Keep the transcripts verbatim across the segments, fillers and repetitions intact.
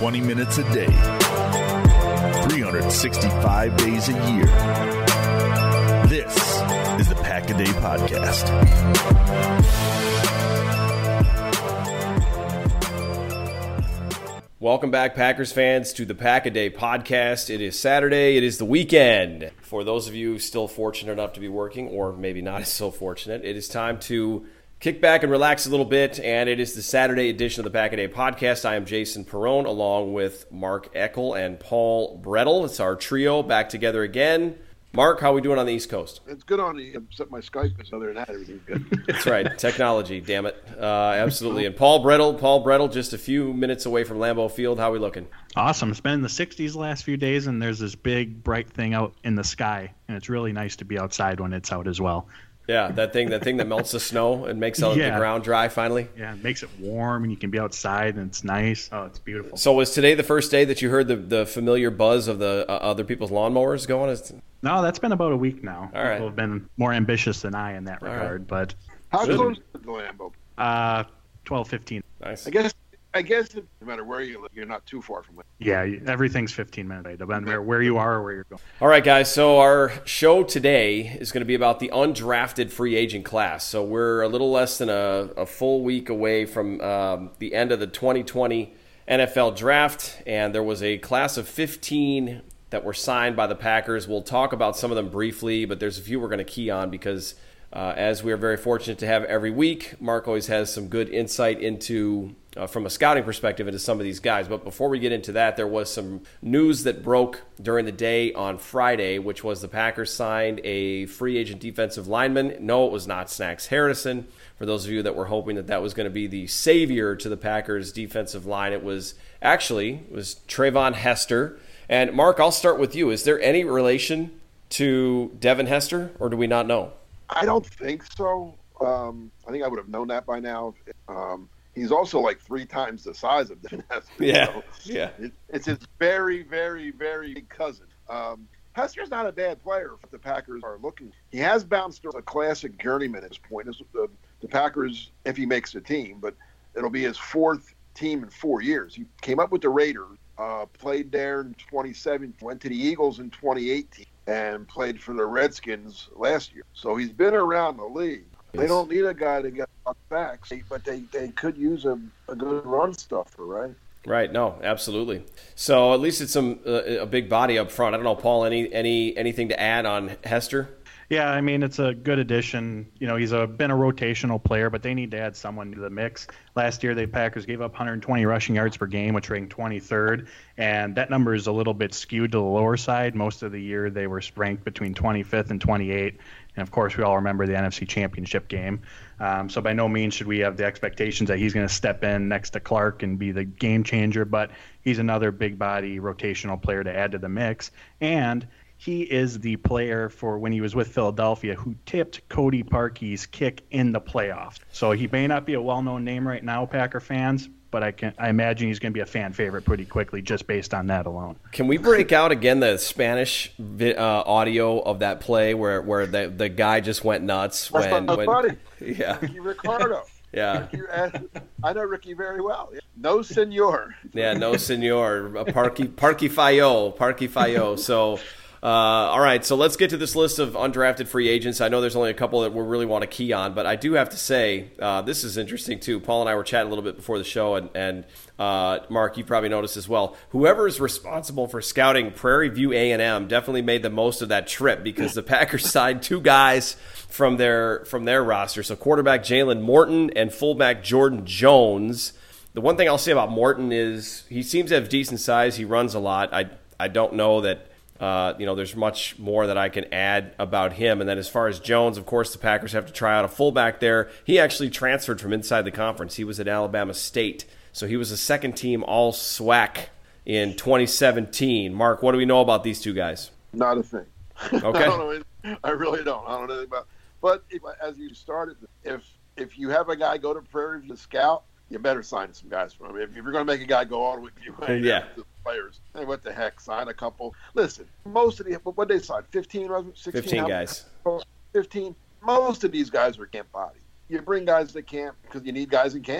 twenty minutes a day, three hundred sixty-five days a year. This is the Pack a Day Podcast. Welcome back, Packers fans, to the Pack a Day Podcast. It is Saturday. It is the weekend. For those of you still fortunate enough to be working, or maybe not so fortunate, it is time to kick back and relax a little bit, and it is the Saturday edition of the Pack a Day Podcast. I am Jason Perrone, along with Mark Eckel and Paul Brettel. It's our trio back together again. Mark, how are we doing on the East Coast? It's good on the, except my Skype is other than that, everything's good. That's right. Technology, damn it. Uh, absolutely. And Paul Brettel, Paul Brettel, just a few minutes away from Lambeau Field. How are we looking? Awesome. It's been in the sixties the last few days, and there's this big, bright thing out in the sky, and it's really nice to be outside when it's out as well. Yeah, that thing that thing that melts the snow and makes all yeah. the ground dry finally. Yeah, it makes it warm, and you can be outside, and it's nice. Oh, it's beautiful. So was today the first day that you heard the, the familiar buzz of the uh, other people's lawnmowers going? Is... No, that's been about a week now. All right. People have been more ambitious than I in that All regard. right. But How Good. close is the Lambeau? uh, twelve, fifteen. Nice. I guess, I guess it, no matter where you live, you're not too far from it. Yeah, everything's fifteen minutes away, depending on where you are or where you're going. All right, guys. So our show today is going to be about the undrafted free agent class. So we're a little less than a, a full week away from um, the end of the twenty twenty N F L draft, and there was a class of fifteen that were signed by the Packers. We'll talk about some of them briefly, but there's a few we're going to key on because uh, as we are very fortunate to have every week, Mark always has some good insight into Uh, from a scouting perspective into some of these guys. But before we get into that, there was some news that broke during the day on Friday, which was the Packers signed a free agent defensive lineman. No, it was not Snacks Harrison. For those of you that were hoping that that was going to be the savior to the Packers defensive line, it was actually it was Trayvon Hester. And Mark, I'll start with you. Is there any relation to Devin Hester, or do we not know? I don't think so. Um, I think I would have known that by now. Um, He's also like three times the size of Devin Hester. Yeah, so yeah. It, it's his very, very, very big cousin. Um, Hester's not a bad player if the Packers are looking. He has bounced as a classic journeyman at this point. This, the, the Packers, if he makes the team, but it'll be his fourth team in four years. He came up with the Raiders, uh, played there in twenty seventeen, went to the Eagles in twenty eighteen, and played for the Redskins last year. So he's been around the league. They don't need a guy to get backs, but they, they could use a, a good run stuffer, right? Right. No, absolutely. So at least it's some uh, a big body up front. I don't know, Paul. Any any anything to add on Hester? Yeah, I mean, it's a good addition. You know, he's a, been a rotational player, but they need to add someone to the mix. Last year, the Packers gave up one hundred twenty rushing yards per game, which ranked twenty-third, and that number is a little bit skewed to the lower side. Most of the year, they were ranked between twenty-fifth and twenty-eighth, and of course, we all remember the N F C Championship game. Um, so by no means should we have the expectations that he's going to step in next to Clark and be the game changer, but he's another big body rotational player to add to the mix, and he is the player for when he was with Philadelphia who tipped Cody Parkey's kick in the playoffs. So he may not be a well-known name right now, Packer fans, but I can I imagine he's going to be a fan favorite pretty quickly just based on that alone. Can we break out again the Spanish uh, audio of that play where where the the guy just went nuts That's when, my when buddy, yeah Ricky Ricardo. yeah Ricky, I know Ricky very well. No, senor. yeah no senor Parky Parky Fayo Parky Fayo so. Uh, all right, so let's get to this list of undrafted free agents. I know there's only a couple that we really want to key on, but I do have to say uh, this is interesting too. Paul and I were chatting a little bit before the show, and, and uh, Mark, you probably noticed as well. Whoever is responsible for scouting Prairie View A and M definitely made the most of that trip because the Packers signed two guys from their from their roster. So quarterback Jalen Morton and fullback Jordan Jones. The one thing I'll say about Morton is he seems to have decent size. He runs a lot. I I don't know that. Uh, you know, there's much more that I can add about him. And then as far as Jones, of course, the Packers have to try out a fullback there. He actually transferred from inside the conference. He was at Alabama State. So he was a second-team All-SWAC in twenty seventeen. Mark, what do we know about these two guys? Not a thing. Okay. I don't know anything. I really don't. I don't know anything about. But if, as you started, if if you have a guy go to Prairie View to scout, you better sign some guys for him. If, if you're going to make a guy go all the way to you, yeah. Players. Hey, what the heck? Sign a couple. Listen, most of the what they signed, fifteen, sixteen, fifteen guys. Fifteen. Most of these guys are camp body. You bring guys to camp because you need guys in camp. But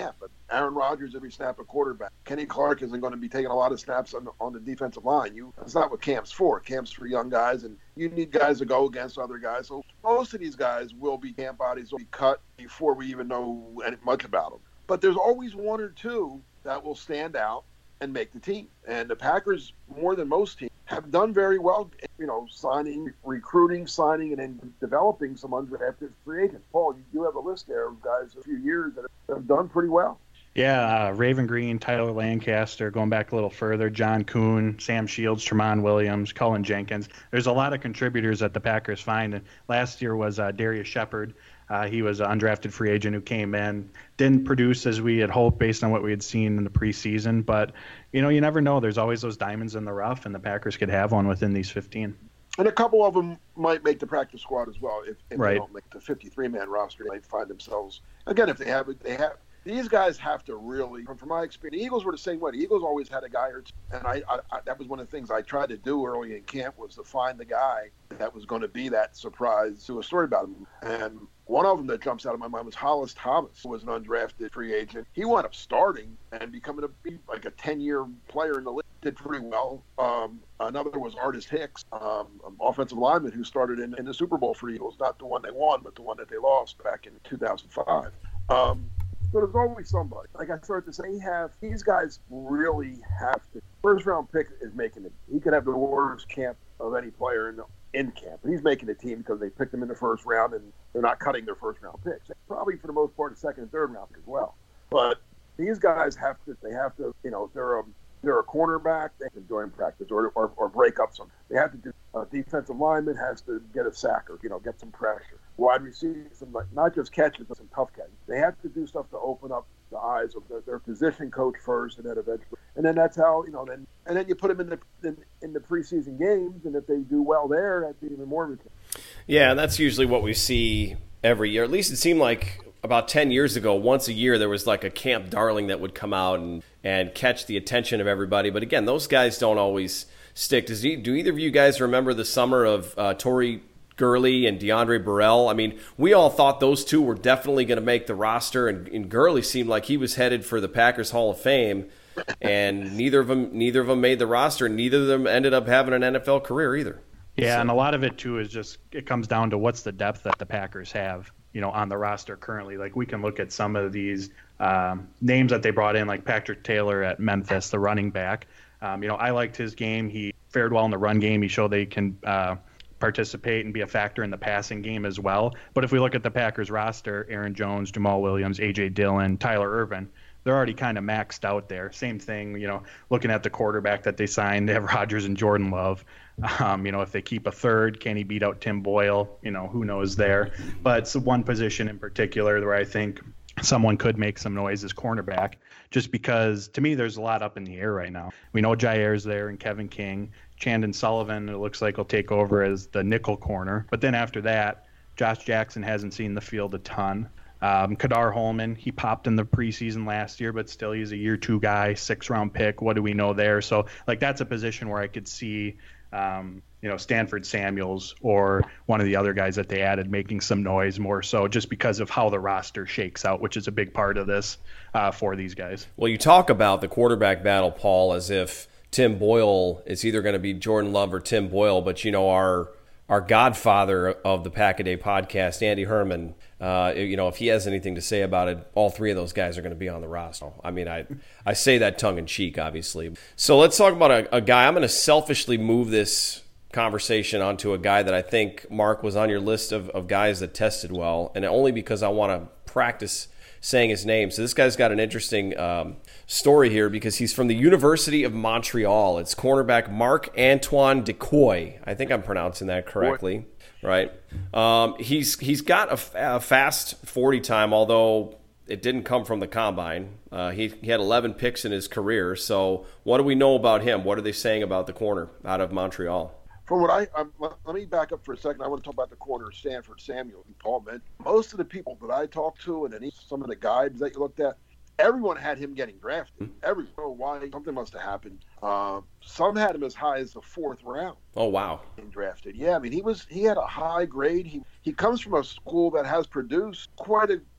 Aaron Rodgers every snap a quarterback. Kenny Clark isn't going to be taking a lot of snaps on the, on the defensive line. You That's not what camp's for. Camp's for young guys, and you need guys to go against other guys. So most of these guys will be camp bodies will be cut before we even know any, much about them. But there's always one or two that will stand out and make the team. And the Packers, more than most teams, have done very well, you know, signing, recruiting, signing, and then developing some undrafted free agents. Paul, you do have a list there of guys a few years that have done pretty well. Yeah, uh, Raven Green, Tyler Lancaster, going back a little further, John Kuhn, Sam Shields, Tremont Williams, Cullen Jenkins. There's a lot of contributors that the Packers find. And last year was uh, Darius Shepard. Uh, he was an undrafted free agent who came in, didn't produce as we had hoped based on what we had seen in the preseason. But, you know, you never know. There's always those diamonds in the rough, and the Packers could have one within these fifteen. And a couple of them might make the practice squad as well. If, if right. they don't make the fifty-three man roster, they might find themselves, again, if they have it, they have. These guys have to really, from, from my experience, the Eagles were the same way. The Eagles always had a guy or two, and I, I, I that was one of the things I tried to do early in camp was to find the guy that was going to be that surprise to a story about him. And one of them that jumps out of my mind was Hollis Thomas, who was an undrafted free agent. He wound up starting and becoming a like a ten-year player in the league. Did pretty well. Um, another was Artis Hicks, um, an offensive lineman who started in, in the Super Bowl for the Eagles, not the one they won, but the one that they lost back in two thousand five. Um, So there's always somebody. Like I started to say, have these guys really have to. First round pick is making it. He could have the worst camp of any player in the, in camp, but he's making the team because they picked him in the first round and they're not cutting their first round picks. Probably for the most part, the second and third round as well. But these guys have to. They have to. You know, if they're a they're a cornerback, they can join practice or or, or break up some. They have to do. A defensive lineman has to get a sack or you know get some pressure. Wide receivers, some, like, not just catches, but some tough catches. They have to do stuff to open up the eyes of their, their position coach first, and then eventually, and then that's how you know. Then and then you put them in the in, in the preseason games, and if they do well there, that's even more of a chance. Yeah, and that's usually what we see every year. At least it seemed like about ten years ago, once a year there was like a camp darling that would come out and and catch the attention of everybody. But again, those guys don't always stick. Does he, do either of you guys remember the summer of uh, Torrey Gurley and DeAndre Burrell? I mean, we all thought those two were definitely going to make the roster, and, and Gurley seemed like he was headed for the Packers Hall of Fame, and neither of them neither of them made the roster, and neither of them ended up having an N F L career either. Yeah, so. And a lot of it too is just it comes down to what's the depth that the Packers have, you know, on the roster currently. Like we can look at some of these um, names that they brought in, like Patrick Taylor at Memphis, the running back. Um, you know, I liked his game. He fared well in the run game. He showed they can uh, participate and be a factor in the passing game as well. But if we look at the Packers roster, Aaron Jones, Jamal Williams, A J Dillon, Tyler Ervin, they're already kind of maxed out there. Same thing, you know, looking at the quarterback that they signed, they have Rodgers and Jordan Love. Um, you know, if they keep a third, can he beat out Tim Boyle? You know, who knows there. But it's one position in particular where I think someone could make some noise is cornerback, just because to me there's a lot up in the air right now. We know Jair's there and Kevin King. Chandon Sullivan, it looks like, will take over as the nickel corner. But then after that, Josh Jackson hasn't seen the field a ton. Um, Kadar Holman, he popped in the preseason last year, but still he's a year two guy, six round pick. What do we know there? So like that's a position where I could see, um, you know, Stanford Samuels or one of the other guys that they added making some noise more so just because of how the roster shakes out, which is a big part of this uh, for these guys. Well, you talk about the quarterback battle, Paul, as if Tim Boyle is either going to be Jordan Love or Tim Boyle, but you know our our godfather of the Pack-A-Day podcast, Andy Herman, uh, you know, if he has anything to say about it, all three of those guys are going to be on the roster. I mean, I I say that tongue-in-cheek, obviously. So let's talk about a, a guy. I'm going to selfishly move this conversation onto a guy that I think, Mark, was on your list of, of guys that tested well, and only because I want to practice saying his name. So this guy's got an interesting um, story here because he's from the University of Montreal. It's cornerback Marc-Antoine Decoy. I think I'm pronouncing that correctly, right? Um, he's he's got a, a fast forty time, although it didn't come from the combine. Uh, he, he had eleven picks in his career. So what do we know about him? What are they saying about the corner out of Montreal? From what I, I'm, let me back up for a second. I want to talk about the corner, Stanford Samuel and Paul meant. Most of the people that I talked to and then some of the guides that you looked at, everyone had him getting drafted. Everyone, oh, why? Something must have happened. Uh, some had him as high as the fourth round. Oh, wow. Being drafted. Yeah, I mean, he was he had a high grade. He he comes from a school that has produced quite a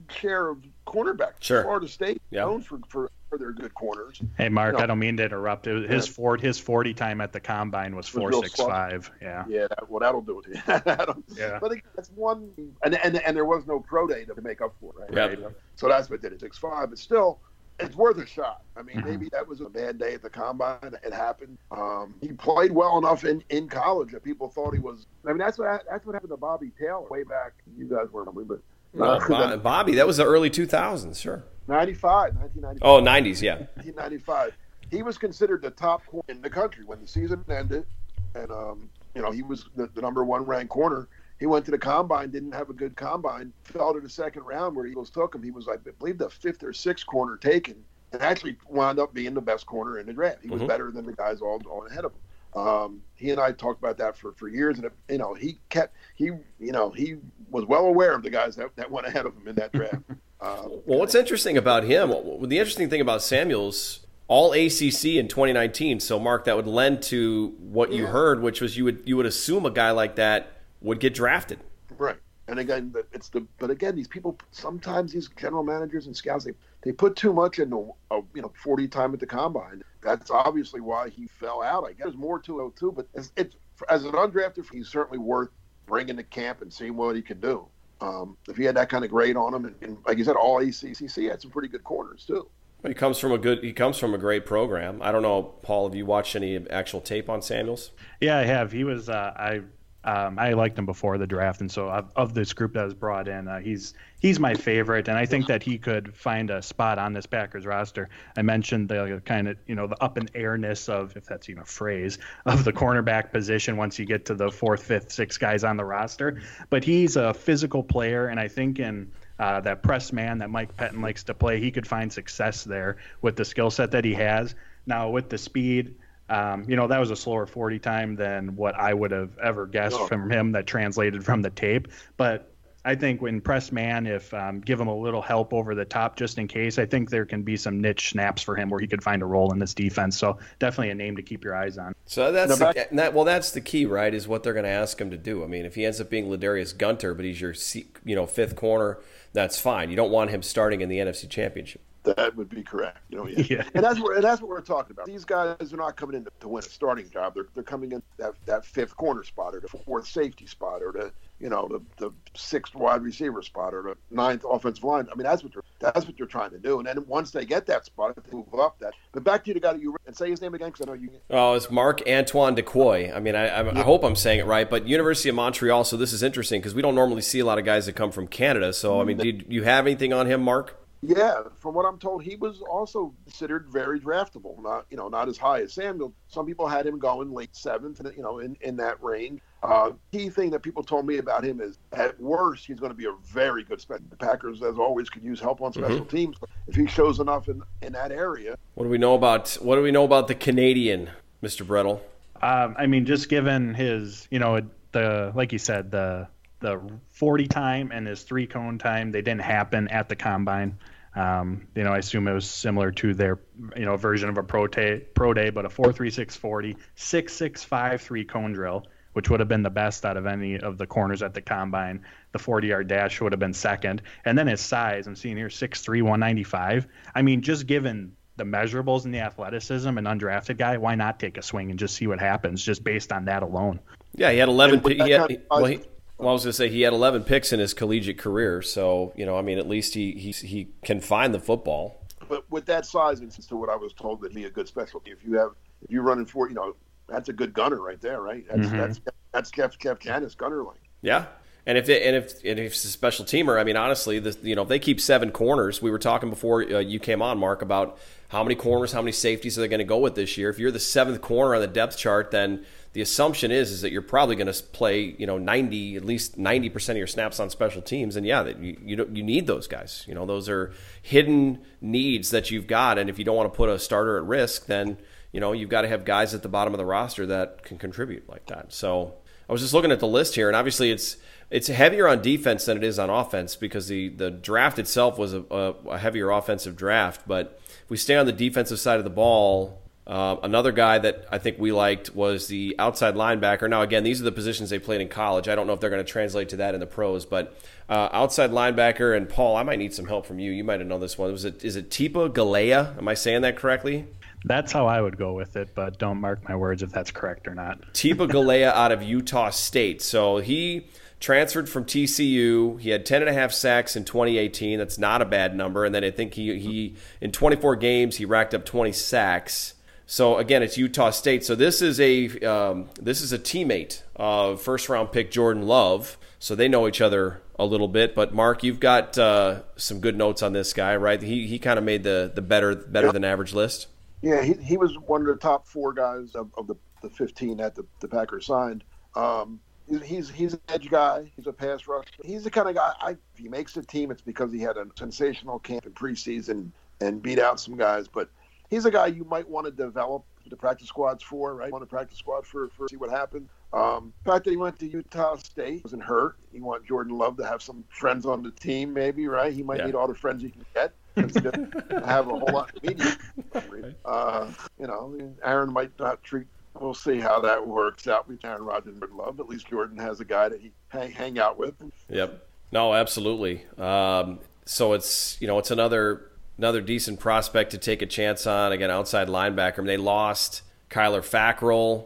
share of cornerback. Sure. Florida State Yeah. known for, for for their good corners. Hey, Mark, You know, I don't mean to interrupt. It was his Yeah. Ford, his forty time at the combine was Was four real six slow. five. Yeah. Yeah, that, well, that'll do it. That'll- Yeah. But again, that's one, and, and and there was no pro day to make up for it, right? Yep. So that's what did it, six five. But still, it's worth a shot. I mean, Mhm. maybe that was a bad day at the combine. It happened. Um, he played well enough in, in college that people thought he was. I mean, that's what that's what happened to Bobby Taylor way back. You guys weren't, but Uh, Bo- Bobby, that was the early two thousands, sure. ninety-five, nineteen ninety-five. Oh, nineties, yeah. nineteen ninety-five. He was considered the top corner in the country when the season ended, and um, you know he was the, the number one ranked corner. He went to the combine, didn't have a good combine, fell to the second round where Eagles took him. He was, I believe, the fifth or sixth corner taken, and actually wound up being the best corner in the draft. He was Mhm. better than the guys all, all ahead of him. Um, he and I talked about that for, for years, and it, you know he kept he you know he was well aware of the guys that, that went ahead of him in that draft. Uh, Well, what's interesting about him, the interesting thing about Samuels, all A C C in twenty nineteen. So, Mark, that would lend to what you Yeah. heard, which was you would you would assume a guy like that would get drafted. Right. And again, but it's the but again, these people sometimes these general managers and scouts they, they put too much into a you know forty time at the combine. That's obviously why he fell out. I guess there's more to it too. But it's, it's as an undrafted, he's certainly worth bringing to camp and seeing what he can do. Um, if he had that kind of grade on him, and, and like you said, all A C C had some pretty good corners too. He comes from a good. He comes from a great program. I don't know, Paul. Have you watched any actual tape on Samuels? Yeah, I have. He was. Uh, I um, I liked him before the draft, and so of, of this group that was brought in, uh, he's he's my favorite, and I think that he could find a spot on this Packers roster. I mentioned the kind of you know the up in airness of, if that's even a phrase, of the cornerback position once you get to the fourth, fifth, sixth guys on the roster. But he's a physical player, and I think in Uh, that press man that Mike Pettin likes to play, he could find success there with the skill set that he has. Now, with the speed, um, you know, that was a slower forty time than what I would have ever guessed Oh. from him that translated from the tape. But I think when press man, if um, give him a little help over the top just in case, I think there can be some niche snaps for him where he could find a role in this defense. So definitely a name to keep your eyes on. So that's No, the, back- that, well, that's the key, right? Is what they're going to ask him to do. I mean, if he ends up being Ladarius Gunter, but he's your you know fifth corner, that's fine. You don't want him starting in the N F C Championship. That would be correct. You know, yeah. Yeah. And that's what and that's what we're talking about. These guys are not coming in to, to win a starting job. They're they're coming in that that fifth corner spot or the fourth safety spot or the you know the, the sixth wide receiver spot or the ninth offensive line. I mean, that's what they're that's what they're trying to do. And then once they get that spot, they move up that. But back to you, the guy that you and say his name again because I know you. Oh, it's Mark Antoine Decoy. I mean, I, I, I hope I'm saying it right, but University of Montreal. So this is interesting because we don't normally see a lot of guys that come from Canada. So I mean, do you have anything on him, Mark? Yeah, from what I'm told, he was also considered very draftable. Not, you know, not as high as Samuel. Some people had him going late seventh, you know, in, in that range. Uh, key thing that people told me about him is, at worst, he's going to be a very good special. The Packers, as always, could use help on special Mm-hmm. teams. If he shows enough in, in that area. What do we know about what do we know about the Canadian, Mister Brettel? Um, I mean, just given his, you know, the like you said, the the forty time and his three cone time, they didn't happen at the combine. Um, you know, I assume it was similar to their, you know, version of a pro, ta- pro day, but a four three six forty, six six five three cone drill, which would have been the best out of any of the corners at the combine. The forty-yard dash would have been second. And then his size, I'm seeing here, six three, one ninety-five. I mean, just given the measurables and the athleticism, an undrafted guy, why not take a swing and just see what happens just based on that alone? Yeah, he had eleven. And with He that had, kind of- well, he, well, I was going to say he had eleven picks in his collegiate career. So you know, I mean, at least he he he can find the football. But with that size, and to what I was told, that'd be a good specialty. If you have, if you're running for, you know, that's a good gunner right there, right? That's Mhm. that's that's Kev Kev Janis gunner line. Yeah. And if they, and if and if it's a special teamer, I mean, honestly, the, you know, if they keep seven corners, we were talking before uh, you came on, Mark, about how many corners, how many safeties are they going to go with this year. If you're the seventh corner on the depth chart, then the assumption is is that you're probably going to play, you know, ninety at least ninety percent of your snaps on special teams, and yeah, that you you, don't, you need those guys. You know, those are hidden needs that you've got, and if you don't want to put a starter at risk, then you know you've got to have guys at the bottom of the roster that can contribute like that. So I was just looking at the list here, and obviously it's. It's heavier on defense than it is on offense because the, the draft itself was a, a, a heavier offensive draft. But if we stay on the defensive side of the ball, Uh, another guy that I think we liked was the outside linebacker. Now, again, these are the positions they played in college. I don't know if they're going to translate to that in the pros, but uh, outside linebacker, and Paul, I might need some help from you. You might have known this one. Was it, is it Tipa Galea? Am I saying that correctly? That's how I would go with it, but don't mark my words if that's correct or not. Tipa Galea out of Utah State. So he transferred from T C U. He had ten and a half sacks in twenty eighteen. That's not a bad number. And then I think he, he in twenty-four games, he racked up twenty sacks. So again, it's Utah State. So this is a um, this is a teammate of first round pick Jordan Love. So they know each other a little bit. But Mark, you've got uh, some good notes on this guy, right? He he kind of made the the better better than average list. Yeah, he he was one of the top four guys of, of the, the fifteen that the, the Packers signed. Um, he's, he's he's an edge guy. He's a pass rusher. He's the kind of guy, I, if he makes the team, it's because he had a sensational camp in preseason and beat out some guys. But he's a guy you might want to develop the practice squads for, right? Want to practice squad for, for see what happens. Um, the fact that he went to Utah State wasn't hurt. You want Jordan Love to have some friends on the team, maybe, right? He might yeah. need all the friends he can get. Have a whole lot of media. Uh, you know, Aaron might not treat. We'll see how that works out with Aaron Rodgers and Love. At least Jordan has a guy that he hang, hang out with. Yep. No, absolutely. Um, so it's you know it's another another decent prospect to take a chance on. Again, outside linebacker. I mean, they lost Kyler Fackrell.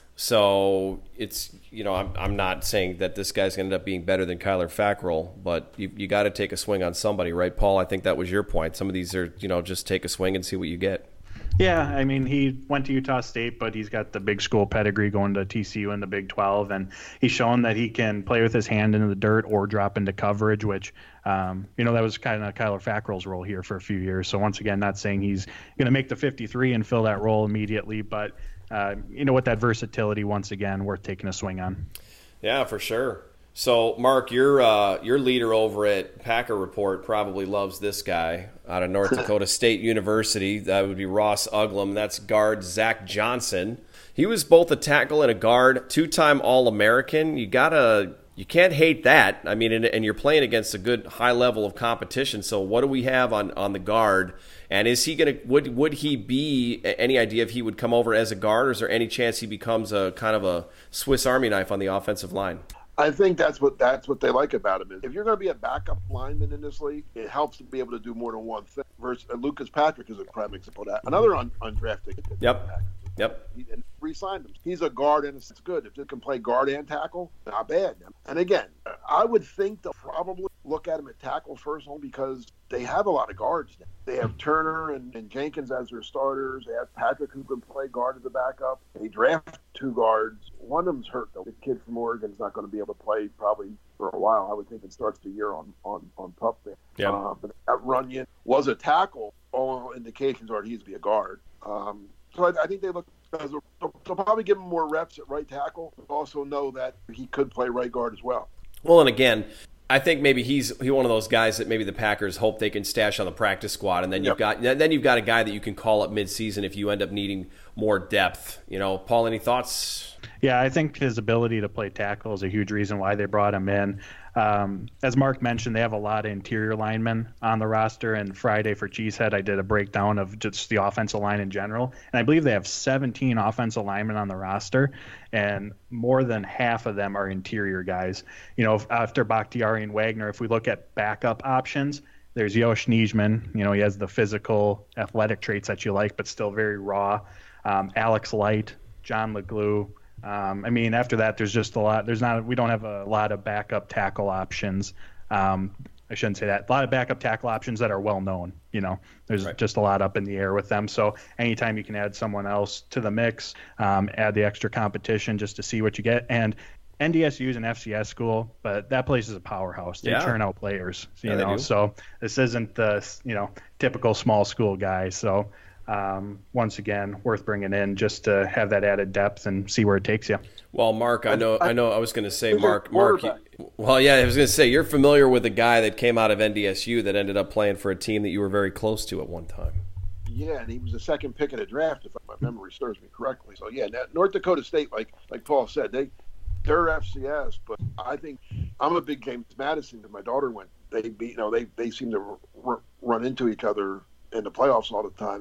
So it's, you know, I'm I'm not saying that this guy's going to end up being better than Kyler Fackrell, but you you got to take a swing on somebody, right, Paul? I think that was your point. Some of these are, you know, just take a swing and see what you get. Yeah, I mean, he went to Utah State, but he's got the big school pedigree going to T C U in the Big twelve, and he's shown that he can play with his hand into the dirt or drop into coverage, which, um, you know, that was kind of Kyler Fackrell's role here for a few years. So once again, not saying he's going to make the fifty-three and fill that role immediately, but Uh, you know, with that versatility, once again, worth taking a swing on. Yeah, for sure. So, Mark, your uh, your leader over at Packer Report probably loves this guy out of North Dakota State University. That would be Ross Uglum. That's guard Zach Johnson. He was both a tackle and a guard, two-time All-American. You gotta, you can't hate that. I mean, and, and you're playing against a good high level of competition. So, what do we have on, on the guard? And is he going to, would would he be, any idea if he would come over as a guard, or is there any chance he becomes a kind of a Swiss Army knife on the offensive line? I think that's what that's what they like about him. Is if you're going to be a backup lineman in this league, it helps to be able to do more than one thing. Versus uh, Lucas Patrick is a prime example of that. Another un, undrafted. Yep. Yep. He, and re-signed him. He's a guard, and it's good. If he can play guard and tackle, not bad. And again, I would think they'll probably look at him at tackle first, only because they have a lot of guards now. They have Turner and, and Jenkins as their starters. They have Patrick, who can play guard as a backup. They draft two guards. One of them's hurt, though. The kid from Oregon's not going to be able to play probably for a while. I would think it starts the year on on on pup there. Yeah. Uh, but that Runyon was a tackle. All indications are he's to be a guard. Um, So I, I think they look as a, they'll probably give him more reps at right tackle, but also know that he could play right guard as well. Well, and again, I think maybe he's he one of those guys that maybe the Packers hope they can stash on the practice squad, and then you've yep. got then you've got a guy that you can call up midseason if you end up needing more depth. You know, Paul, any thoughts? Yeah, I think his ability to play tackle is a huge reason why they brought him in. Um, as Mark mentioned, they have a lot of interior linemen on the roster, and Friday for Cheesehead, I did a breakdown of just the offensive line in general, and I believe they have seventeen offensive linemen on the roster, and more than half of them are interior guys. You know, after Bakhtiari and Wagner, if we look at backup options, there's Yosh Nijman. You know, he has the physical, athletic traits that you like, but still very raw. Um, Alex Light, John LeGlue. Um, I mean, after that, there's just a lot. There's not. We don't have a lot of backup tackle options. Um, I shouldn't say that. A lot of backup tackle options that are well known. You know, there's right. just a lot up in the air with them. So anytime you can add someone else to the mix, um, add the extra competition just to see what you get. And N D S U is an F C S school, but that place is a powerhouse. They yeah. churn out players. You yeah, know, so this isn't the you know typical small school guy. So. Um, once again, worth bringing in just to have that added depth and see where it takes you. Well, Mark, I know, I know. I was going to say, Mark, Mark. Well, yeah, I was going to say you're familiar with a guy that came out of N D S U that ended up playing for a team that you were very close to at one time. Yeah, and he was the second pick in the draft, if my memory serves me correctly. So yeah, North Dakota State, like like Paul said, they they're F C S, but I think I'm a big James Madison because my daughter went. They beat, you know, they they seem to r- run into each other in the playoffs all the time. And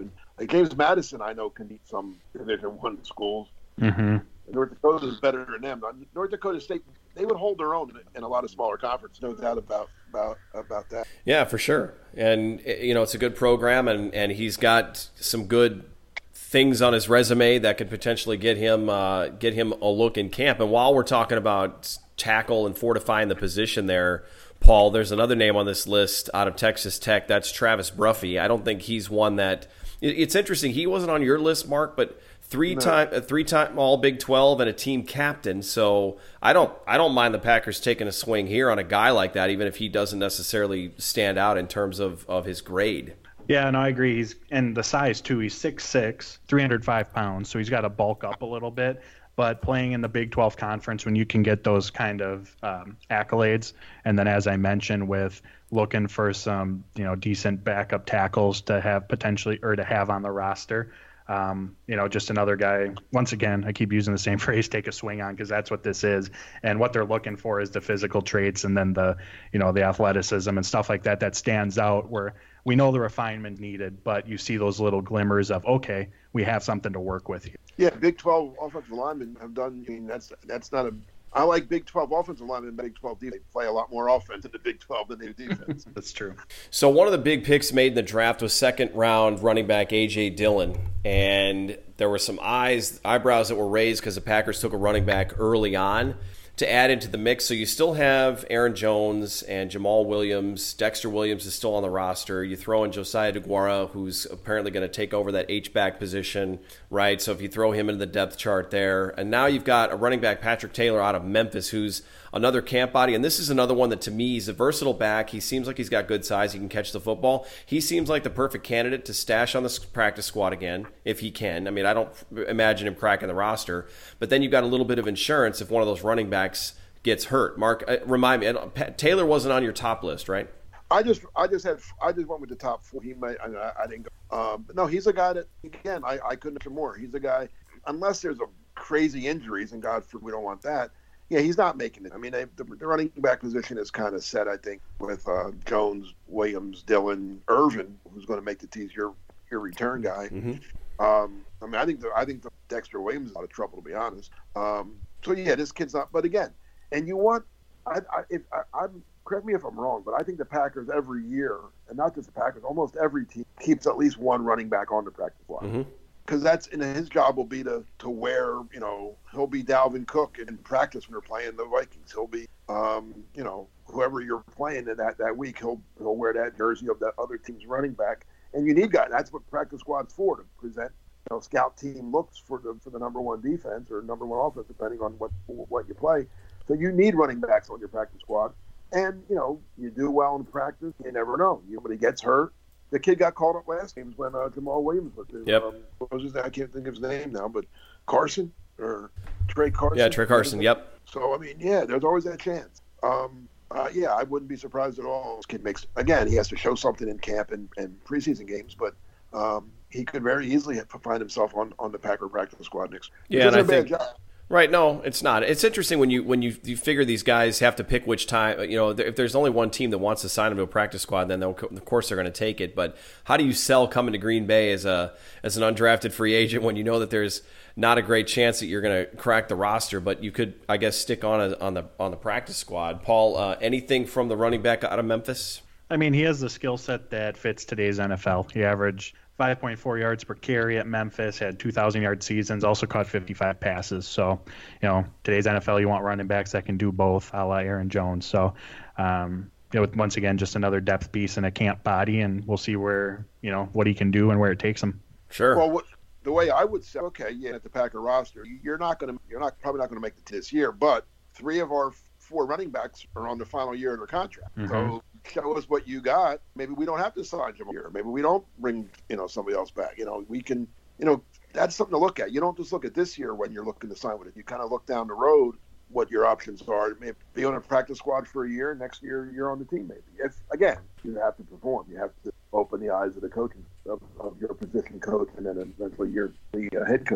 Like James Madison, I know, can beat some Division One schools. Mm-hmm. North Dakota is better than them. North Dakota State, they would hold their own in, in a lot of smaller conferences, no doubt about about about that. Yeah, for sure. And you know, it's a good program, and, and he's got some good things on his resume that could potentially get him uh, get him a look in camp. And while we're talking about tackle and fortifying the position there, Paul, there's another name on this list out of Texas Tech. That's Travis Bruffy. I don't think he's one that – it's interesting. He wasn't on your list, Mark, but three-time no. three-time all Big twelve and a team captain. So I don't I don't mind the Packers taking a swing here on a guy like that, even if he doesn't necessarily stand out in terms of, of his grade. Yeah, no, I agree. He's and the size, too. He's six six, three hundred five pounds, so he's got to bulk up a little bit. But playing in the Big twelve conference, when you can get those kind of um, accolades, and then as I mentioned, with looking for some, you know, decent backup tackles to have potentially or to have on the roster, um, you know, just another guy. Once again, I keep using the same phrase, take a swing on, because that's what this is. And what they're looking for is the physical traits and then the, you know, the athleticism and stuff like that that stands out where we know the refinement needed, but you see those little glimmers of, okay, we have something to work with here. Yeah, Big twelve offensive linemen have done. I mean, that's that's not a. I like Big twelve offensive linemen. Big twelve defense. They play a lot more offense in the Big twelve than they do defense. That's true. So one of the big picks made in the draft was second round running back A J Dillon, and there were some eyes eyebrows that were raised because the Packers took a running back early on to add into the mix. So you still have Aaron Jones and Jamal Williams. Dexter Williams is still on the roster. You throw in Josiah DeGuara, who's apparently going to take over that H-back position, right? So if you throw him into the depth chart there. And now you've got a running back, Patrick Taylor, out of Memphis, who's another camp body. And this is another one that, to me, he's a versatile back. He seems like he's got good size. He can catch the football. He seems like the perfect candidate to stash on the practice squad again, if he can. I mean, I don't imagine him cracking the roster. But then you've got a little bit of insurance if one of those running backs gets hurt. Mark, remind me, Taylor wasn't on your top list, right? I just, I just had, I just went with the top four. He might, I, I didn't go. Um, but no, he's a guy that, again, I, I couldn't have more. He's a guy, unless there's a crazy injuries, and God forbid we don't want that. Yeah, he's not making it. I mean, they, the, the running back position is kind of set, I think, with uh, Jones, Williams, Dillon, Irvin, who's going to make the tease your your return guy. Mm-hmm. Um, I mean, I think the, I think the Dexter Williams is out of trouble, to be honest. Um, so yeah, this kid's not. But again, and you want, I, I, if I, I'm correct me if I'm wrong, but I think the Packers every year, and not just the Packers, almost every team keeps at least one running back on the practice squad. Mm-hmm. Because that's and his job will be to, to wear, you know, he'll be Dalvin Cook in practice when they're playing the Vikings. He'll be, um, you know, whoever you're playing in that, that week, he'll he'll wear that jersey of that other team's running back. And you need guys. That's what practice squad's for, to present, you know, scout team looks for the for the number one defense or number one offense, depending on what what you play. So you need running backs on your practice squad. And, you know, you do well in practice, you never know. Somebody gets hurt. The kid got called up last game when uh, Jamal Williams was there. Yep. Um, what was his name? I can't think of his name now, but Carson or Trey Carson. Yeah, Trey Carson. Yep. So I mean, yeah, there's always that chance. Um, uh, yeah, I wouldn't be surprised at all. This kid makes again. He has to show something in camp and, and preseason games, but um, he could very easily find himself on, on the Packer practice squad next. Yeah, and I think. Job. Right, no, it's not. It's interesting when you when you, you figure these guys have to pick which time. You know, if there's only one team that wants to sign them to a practice squad, then of course they're going to take it. But how do you sell coming to Green Bay as a as an undrafted free agent when you know that there's not a great chance that you're going to crack the roster, but you could, I guess, stick on a, on the on the practice squad? Paul, uh, anything from the running back out of Memphis? I mean, he has the skill set that fits today's N F L. He averaged five point four yards per carry at Memphis, had two thousand yard seasons, also caught fifty-five passes. So, you know, today's N F L, you want running backs that can do both, a la Aaron Jones. So, um, you know, once again, just another depth piece in a camp body, and we'll see where, you know, what he can do and where it takes him. Sure. Well, what, the way I would say, okay, yeah, at the Packer roster, you're not going to, you're not probably not going to make the this year, but three of our four running backs are on the final year of their contract. Mm-hmm. So show us what you got. Maybe we don't have to sign Jamal here. Maybe we don't bring, you know, somebody else back. You know, we can, you know, that's something to look at. You don't just look at this year when you're looking to sign with it. You kind of look down the road what your options are. Maybe be on a practice squad for a year. Next year you're on the team. Maybe if again you have to perform, you have to open the eyes of the coaching of, of your position coach, and then eventually you're the uh, head coach.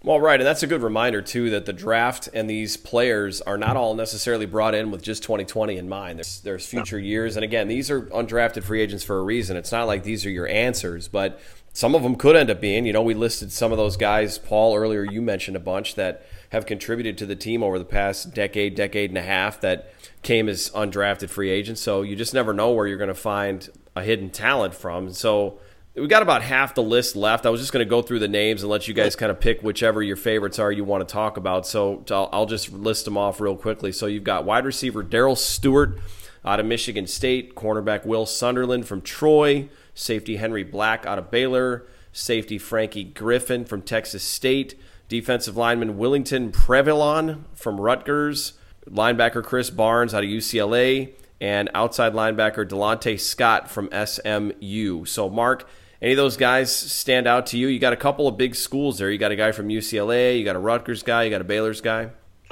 Well, right, and that's a good reminder, too, that the draft and these players are not all necessarily brought in with just twenty twenty in mind. There's, there's future years, and again, these are undrafted free agents for a reason. It's not like these are your answers, but some of them could end up being. You know, we listed some of those guys. Paul, earlier you mentioned a bunch that have contributed to the team over the past decade, decade and a half that came as undrafted free agents, so you just never know where you're going to find a hidden talent from. So we got about half the list left. I was just going to go through the names and let you guys kind of pick whichever your favorites are you want to talk about. So I'll, I'll just list them off real quickly. So you've got wide receiver Darrell Stewart out of Michigan State, cornerback Will Sunderland from Troy, safety Henry Black out of Baylor, safety Frankie Griffin from Texas State, defensive lineman Willington Previlon from Rutgers, linebacker Chris Barnes out of U C L A, and outside linebacker Delonte Scott from S M U. So, Mark, any of those guys stand out to you? You got a couple of big schools there. You got a guy from U C L A, you got a Rutgers guy, you got a Baylor's guy.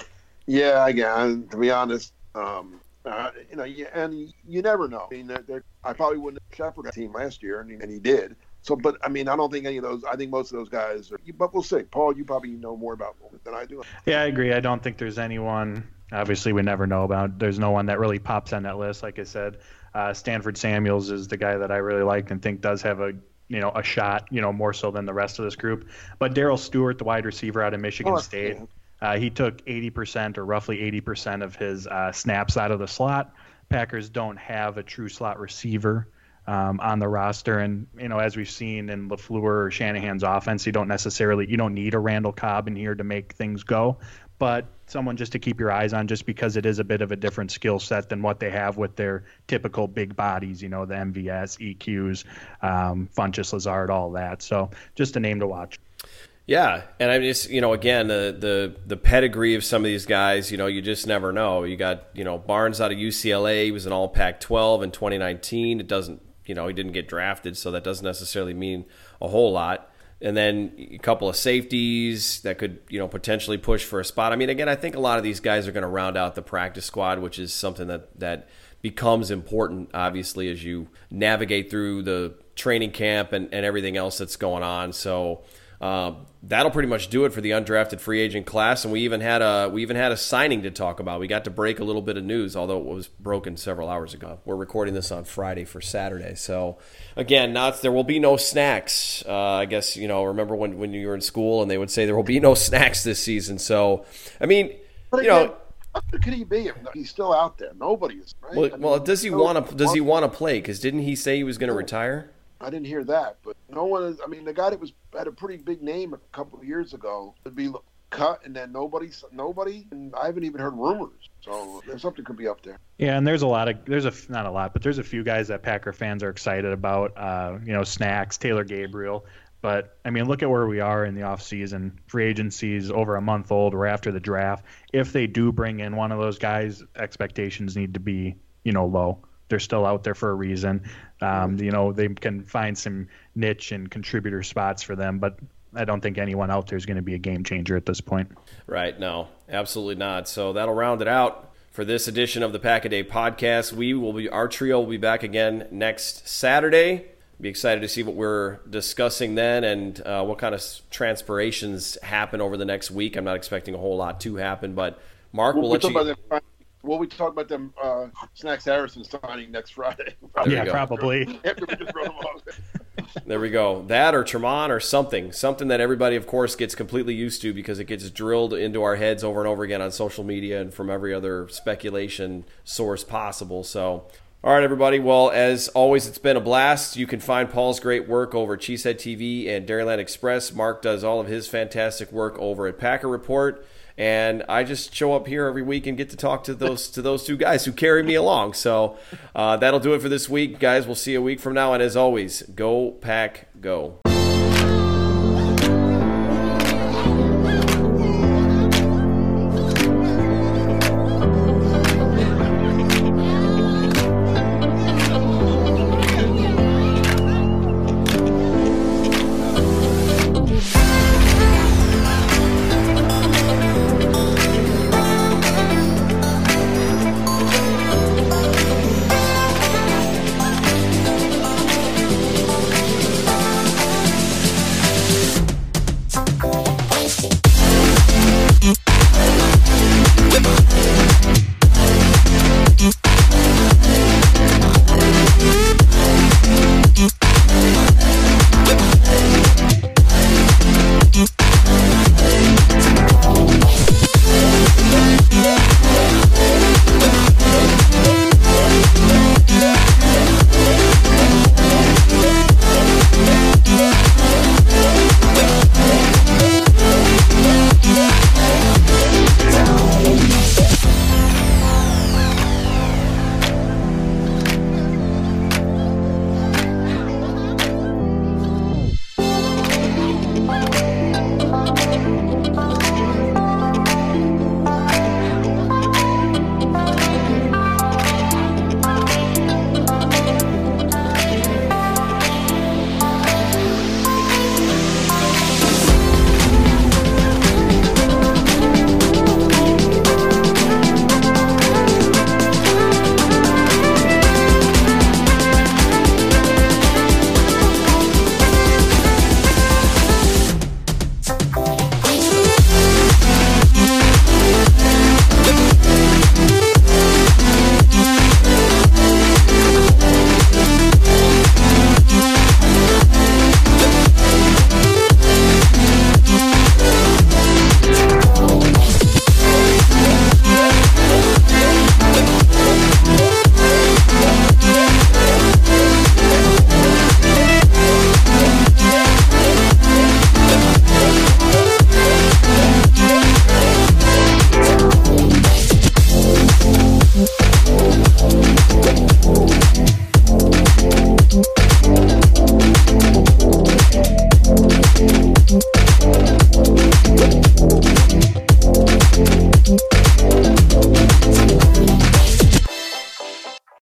Yeah, again, to be honest, um, uh, you know, you, and you never know. I mean, they're, they're, I probably wouldn't have shepherded that team last year, and he, and he did. So, but I mean, I don't think any of those. I think most of those guys are. But we'll see. Paul, you probably know more about it than I do. Yeah, I agree. I don't think there's anyone. Obviously, we never know about. There's no one that really pops on that list. Like I said, uh, Stanford Samuels is the guy that I really like and think does have a you know a shot. You know, more so than the rest of this group. But Darrell Stewart, the wide receiver out of Michigan oh, State, uh, he took eighty percent or roughly eighty percent of his uh, snaps out of the slot. Packers don't have a true slot receiver Um, on the roster, and you know, as we've seen in LaFleur or Shanahan's offense, you don't necessarily you don't need a Randall Cobb in here to make things go, but someone just to keep your eyes on, just because it is a bit of a different skill set than what they have with their typical big bodies, you know, the M V S, E Qs, um, Funchess, Lazard, all that. So just a name to watch. Yeah, and I mean, just you know, again, the the the pedigree of some of these guys, you know, you just never know. You got you know Barnes out of U C L A, he was an All Pac twelve in twenty nineteen. It doesn't. You know, he didn't get drafted, so that doesn't necessarily mean a whole lot. And then a couple of safeties that could, you know, potentially push for a spot. I mean, again, I think a lot of these guys are going to round out the practice squad, which is something that, that becomes important, obviously, as you navigate through the training camp and, and everything else that's going on. So um, that'll pretty much do it for the undrafted free agent class. And we even had a we even had a signing to talk about. We got to break a little bit of news, although it was broken several hours ago. We're recording this on Friday for Saturday. So again, not there will be no snacks. Uh, I guess you know. Remember when, when you were in school and they would say there will be no snacks this season. So I mean, but you again, know. How could he be if he's still out there? Nobody is. Right? Well, I mean, well, does he want to? Does he want to play? Because didn't he say he was going to retire? I didn't hear that, but no one is. I mean, the guy that was had a pretty big name a couple of years ago would be cut, and then nobody, nobody, and I haven't even heard rumors. So there's something could be up there. Yeah, and there's a lot of there's a not a lot, but there's a few guys that Packer fans are excited about. Uh, you know, Snacks, Taylor Gabriel. But, I mean, look at where we are in the offseason. Free agency is over a month old. We're after the draft. If they do bring in one of those guys, expectations need to be, you know, low. They're still out there for a reason. Um, you know, they can find some niche and contributor spots for them, but I don't think anyone out there is going to be a game changer at this point. Right. No, absolutely not. So that'll round it out for this edition of the Pack-A-Day podcast. We will be, our trio will be back again next Saturday. Be excited to see what we're discussing then and uh, what kind of transpirations happen over the next week. I'm not expecting a whole lot to happen, but Mark, we'll, we'll let you. Well, we talk about them uh, Snacks Harrison signing next Friday. Yeah, probably. After we just wrote them off. There we go. That or Tremont or something. Something that everybody, of course, gets completely used to because it gets drilled into our heads over and over again on social media and from every other speculation source possible. So, all right, everybody. Well, as always, it's been a blast. You can find Paul's great work over at Cheesehead T V and Dairyland Express. Mark does all of his fantastic work over at Packer Report. And I just show up here every week and get to talk to those to those two guys who carry me along. So uh, that'll do it for this week, guys. We'll see you a week from now. And as always, go Pack, go.